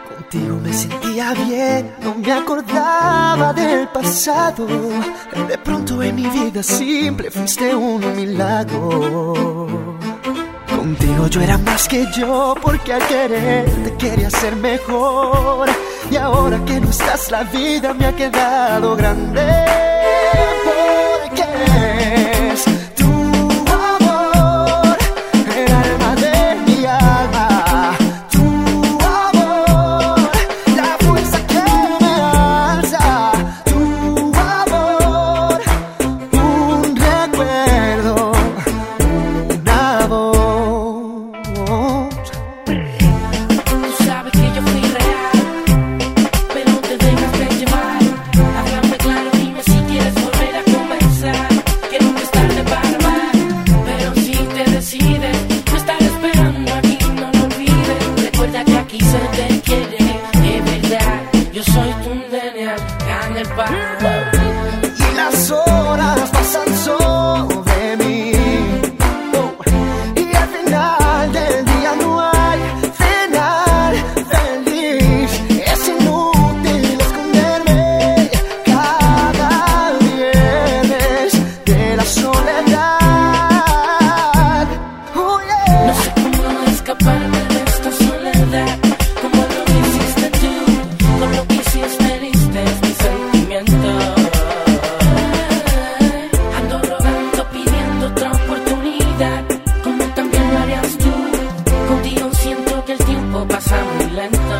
Contigo me sentía bien, no me acordaba del pasado. De pronto en mi vida simple fuiste un milagro. Contigo yo era más que yo, porque al quererte quería ser mejor. Y ahora que no estás, la vida me ha quedado grande. Porque es tu amor, el alma de mi alma. Tu amor, la fuerza que me alza. Tu amor, un recuerdo, una voz. Tú sabes que yo fui real, pero no te dejas de llevar. Háblame claro, dime si quieres volver a comenzar. Que nunca es tarde para amar, pero si te decides, no estar esperando aquí, no lo olvides. Recuerda que aquí se te quiere, de verdad. Yo soy tu nene acá en el bar. Y las horas pasan sobre mí. Y al final del día no hay final feliz. Es inútil esconderme cada viernes de la soledad. Oh, yeah. No sé cómo escaparme de esta soledad, como lo hiciste tú, con lo que hiciste heriste mi sentimiento. Ando rogando, pidiendo otra oportunidad, como también lo harías tú. Contigo siento que el tiempo pasa muy lento.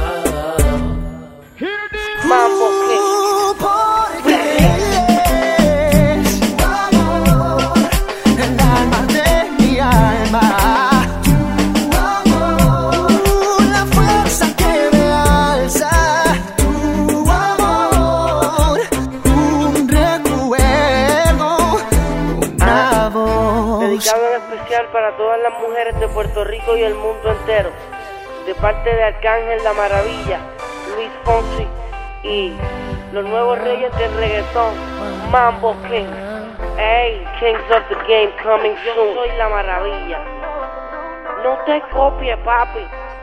Mambo King. Porque es tu amor, el alma de mi alma. Tu amor, la fuerza que me alza. Tu amor, un recuerdo, una voz. Dedicado en especial para todas las mujeres de Puerto Rico y el mundo entero, de parte de Arcángel La Maravilla, Luis Fonsi y los nuevos reyes del reggaetón, Mambo King. Hey, Kings of the Game coming soon. Yo soy La Maravilla. No te copies, papi.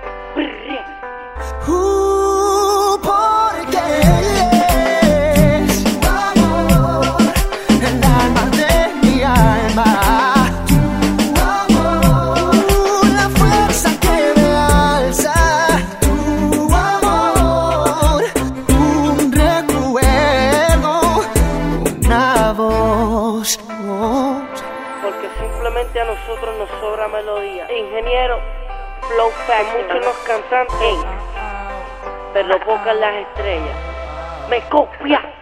Porque es tu amor, el alma de mi alma. Tu amor, la fuerza que me alza. Tu amor, un recuerdo, una voz. Porque simplemente a nosotros nos sobra melodía. Ingeniero, Flow Fact, muchos los cantantes, pero pocas las estrellas. Me copia.